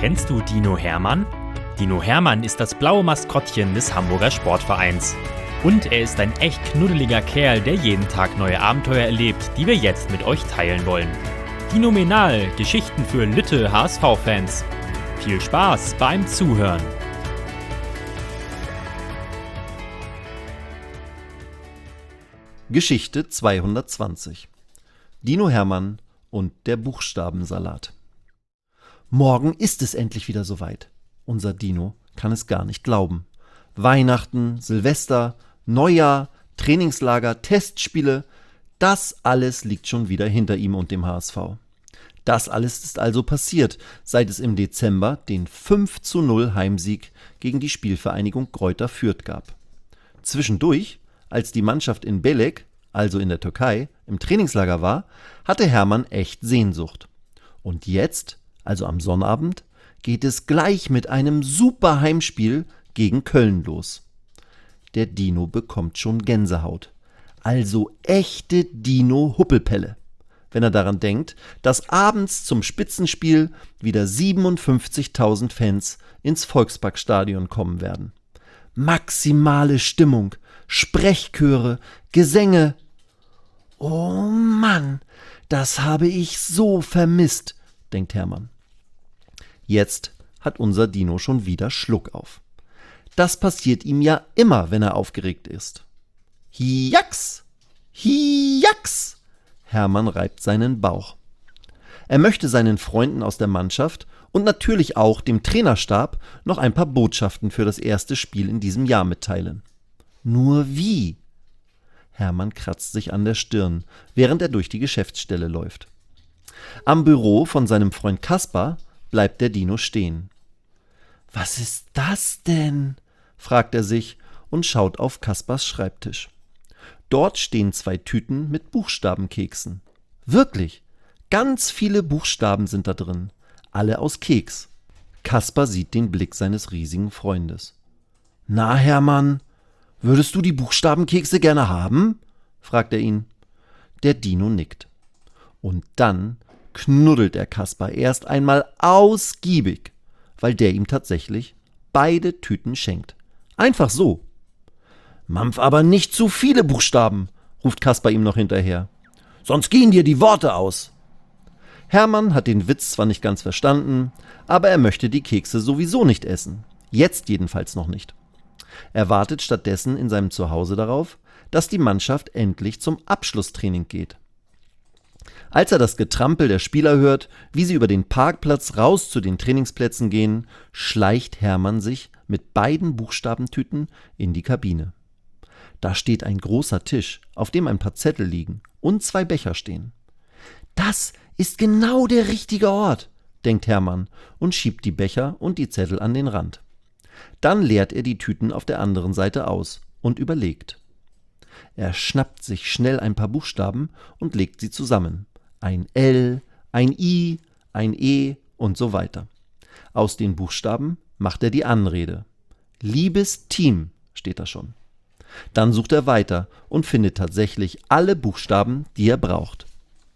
Kennst du Dino Hermann? Dino Hermann ist das blaue Maskottchen des Hamburger Sportvereins. Und er ist ein echt knuddeliger Kerl, der jeden Tag neue Abenteuer erlebt, die wir jetzt mit euch teilen wollen. Dinomenal, Geschichten für Lütte HSV-Fans. Viel Spaß beim Zuhören. Geschichte 220. Dino Hermann und der Buchstabensalat. Morgen ist es endlich wieder soweit. Unser Dino kann es gar nicht glauben. Weihnachten, Silvester, Neujahr, Trainingslager, Testspiele, das alles liegt schon wieder hinter ihm und dem HSV. Das alles ist also passiert, seit es im Dezember den 5:0 Heimsieg gegen die Spielvereinigung Greuther Fürth gab. Zwischendurch, als die Mannschaft in Belek, also in der Türkei, im Trainingslager war, hatte Hermann echt Sehnsucht. Und jetzt, also am Sonnabend, geht es gleich mit einem super Heimspiel gegen Köln los. Der Dino bekommt schon Gänsehaut. Also echte Dino-Huppelpelle, wenn er daran denkt, dass abends zum Spitzenspiel wieder 57.000 Fans ins Volksparkstadion kommen werden. Maximale Stimmung, Sprechchöre, Gesänge. Oh Mann, das habe ich so vermisst, denkt Hermann. Jetzt hat unser Dino schon wieder Schluck auf. Das passiert ihm ja immer, wenn er aufgeregt ist. Hiax! Hiax! Hermann reibt seinen Bauch. Er möchte seinen Freunden aus der Mannschaft und natürlich auch dem Trainerstab noch ein paar Botschaften für das erste Spiel in diesem Jahr mitteilen. Nur wie? Hermann kratzt sich an der Stirn, während er durch die Geschäftsstelle läuft. Am Büro von seinem Freund Kaspar bleibt der Dino stehen. »Was ist das denn?« fragt er sich und schaut auf Kaspars Schreibtisch. Dort stehen 2 Tüten mit Buchstabenkeksen. Wirklich, ganz viele Buchstaben sind da drin, alle aus Keks. Kaspar sieht den Blick seines riesigen Freundes. »Na, Hermann, würdest du die Buchstabenkekse gerne haben?« fragt er ihn. Der Dino nickt. Und dann knuddelt er Kaspar erst einmal ausgiebig, weil der ihm tatsächlich beide Tüten schenkt. Einfach so. »Mampf aber nicht zu viele Buchstaben«, ruft Kaspar ihm noch hinterher. »Sonst gehen dir die Worte aus.« Hermann hat den Witz zwar nicht ganz verstanden, aber er möchte die Kekse sowieso nicht essen. Jetzt jedenfalls noch nicht. Er wartet stattdessen in seinem Zuhause darauf, dass die Mannschaft endlich zum Abschlusstraining geht. Als er das Getrampel der Spieler hört, wie sie über den Parkplatz raus zu den Trainingsplätzen gehen, schleicht Hermann sich mit beiden Buchstabentüten in die Kabine. Da steht ein großer Tisch, auf dem ein paar Zettel liegen und 2 Becher stehen. »Das ist genau der richtige Ort«, denkt Hermann und schiebt die Becher und die Zettel an den Rand. Dann leert er die Tüten auf der anderen Seite aus und überlegt. Er schnappt sich schnell ein paar Buchstaben und legt sie zusammen. Ein L, ein I, ein E und so weiter. Aus den Buchstaben macht er die Anrede. »Liebes Team« steht da schon. Dann sucht er weiter und findet tatsächlich alle Buchstaben, die er braucht.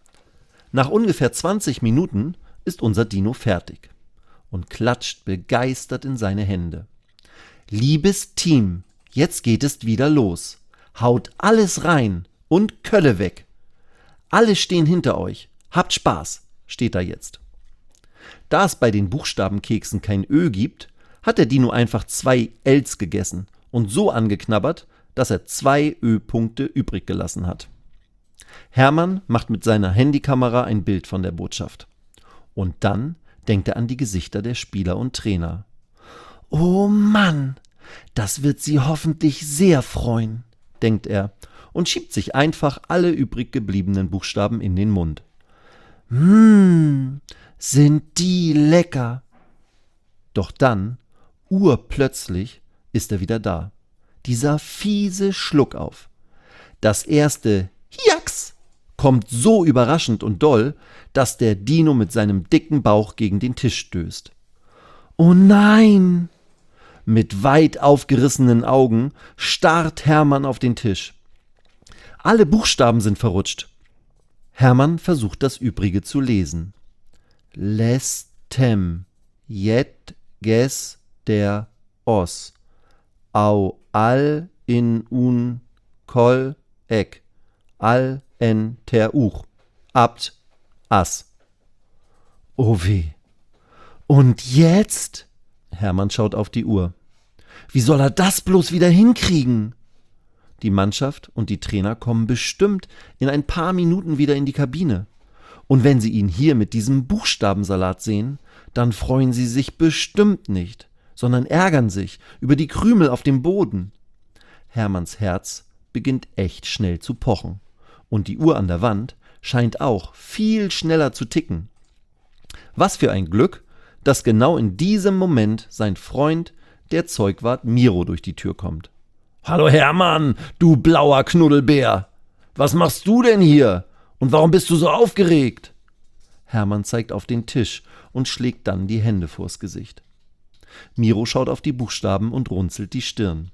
Nach ungefähr 20 Minuten ist unser Dino fertig und klatscht begeistert in seine Hände. »Liebes Team, jetzt geht es wieder los. Haut alles rein und Kölle weg. Alle stehen hinter euch. Habt Spaß«, steht da jetzt. Da es bei den Buchstabenkeksen kein Ö gibt, hat der Dino einfach 2 Ls gegessen und so angeknabbert, dass er 2 Ö-Punkte übrig gelassen hat. Hermann macht mit seiner Handykamera ein Bild von der Botschaft. Und dann denkt er an die Gesichter der Spieler und Trainer. »Oh Mann, das wird sie hoffentlich sehr freuen«, denkt er und schiebt sich einfach alle übrig gebliebenen Buchstaben in den Mund. Sind die lecker. Doch dann, urplötzlich, ist er wieder da. Dieser fiese Schluckauf. Das erste Hiax kommt so überraschend und doll, dass der Dino mit seinem dicken Bauch gegen den Tisch stößt. »Oh nein!« Mit weit aufgerissenen Augen starrt Hermann auf den Tisch. Alle Buchstaben sind verrutscht. Hermann versucht das Übrige zu lesen. Lestem, jet, ges, der, os. Au, al, in, un, kol, ek. Al, en, ter, uch. Abt, as. Oh weh. Und jetzt? Hermann schaut auf die Uhr. Wie soll er das bloß wieder hinkriegen? Die Mannschaft und die Trainer kommen bestimmt in ein paar Minuten wieder in die Kabine. Und wenn sie ihn hier mit diesem Buchstabensalat sehen, dann freuen sie sich bestimmt nicht, sondern ärgern sich über die Krümel auf dem Boden. Hermanns Herz beginnt echt schnell zu pochen. Und die Uhr an der Wand scheint auch viel schneller zu ticken. Was für ein Glück, dass genau in diesem Moment sein Freund, der Zeugwart Miro, durch die Tür kommt. »Hallo Hermann, du blauer Knuddelbär! Was machst du denn hier? Und warum bist du so aufgeregt?« Hermann zeigt auf den Tisch und schlägt dann die Hände vors Gesicht. Miro schaut auf die Buchstaben und runzelt die Stirn.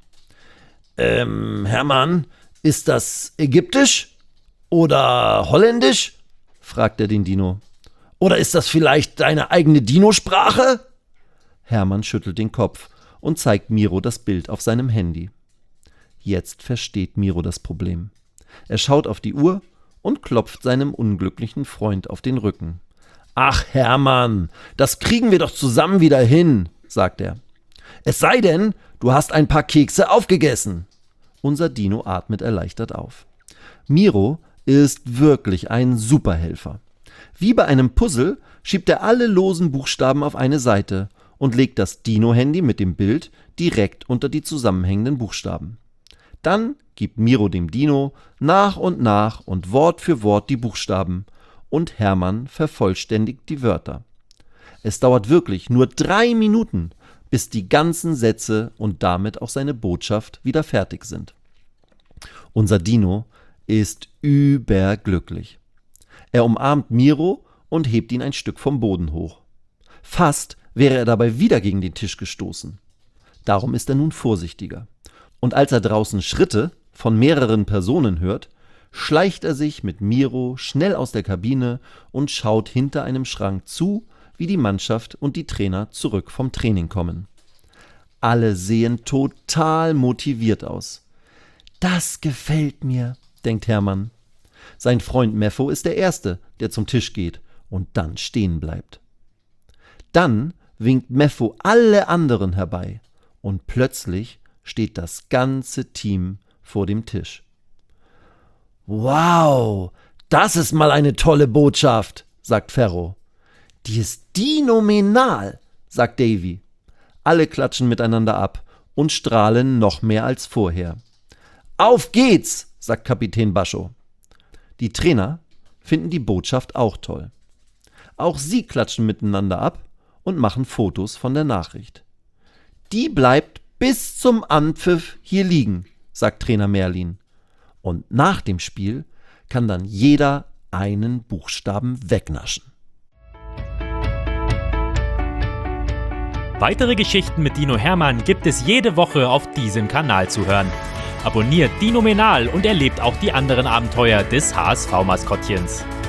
Hermann, ist das ägyptisch oder holländisch?« fragt er den Dino. »Oder ist das vielleicht deine eigene Dinosprache?« Hermann schüttelt den Kopf und zeigt Miro das Bild auf seinem Handy. Jetzt versteht Miro das Problem. Er schaut auf die Uhr und klopft seinem unglücklichen Freund auf den Rücken. »Ach Hermann, das kriegen wir doch zusammen wieder hin«, sagt er. »Es sei denn, du hast ein paar Kekse aufgegessen.« Unser Dino atmet erleichtert auf. Miro ist wirklich ein Superhelfer. Wie bei einem Puzzle schiebt er alle losen Buchstaben auf eine Seite und legt das Dino-Handy mit dem Bild direkt unter die zusammenhängenden Buchstaben. Dann gibt Miro dem Dino nach und Wort für Wort die Buchstaben und Hermann vervollständigt die Wörter. Es dauert wirklich nur 3 Minuten, bis die ganzen Sätze und damit auch seine Botschaft wieder fertig sind. Unser Dino ist überglücklich. Er umarmt Miro und hebt ihn ein Stück vom Boden hoch. Fast wäre er dabei wieder gegen den Tisch gestoßen. Darum ist er nun vorsichtiger. Und als er draußen Schritte von mehreren Personen hört, schleicht er sich mit Miro schnell aus der Kabine und schaut hinter einem Schrank zu, wie die Mannschaft und die Trainer zurück vom Training kommen. Alle sehen total motiviert aus. »Das gefällt mir«, denkt Hermann. Sein Freund Meffo ist der Erste, der zum Tisch geht und dann stehen bleibt. Dann winkt Meffo alle anderen herbei und plötzlich steht das ganze Team vor dem Tisch. »Wow, das ist mal eine tolle Botschaft«, sagt Ferro. »Die ist dinominal«, sagt Davy. Alle klatschen miteinander ab und strahlen noch mehr als vorher. »Auf geht's«, sagt Kapitän Bascho. Die Trainer finden die Botschaft auch toll. Auch sie klatschen miteinander ab und machen Fotos von der Nachricht. »Die bleibt bis zum Anpfiff hier liegen«, sagt Trainer Merlin. Und nach dem Spiel kann dann jeder einen Buchstaben wegnaschen. Weitere Geschichten mit Dino Hermann gibt es jede Woche auf diesem Kanal zu hören. Abonniert Dinominal und erlebt auch die anderen Abenteuer des HSV-Maskottchens.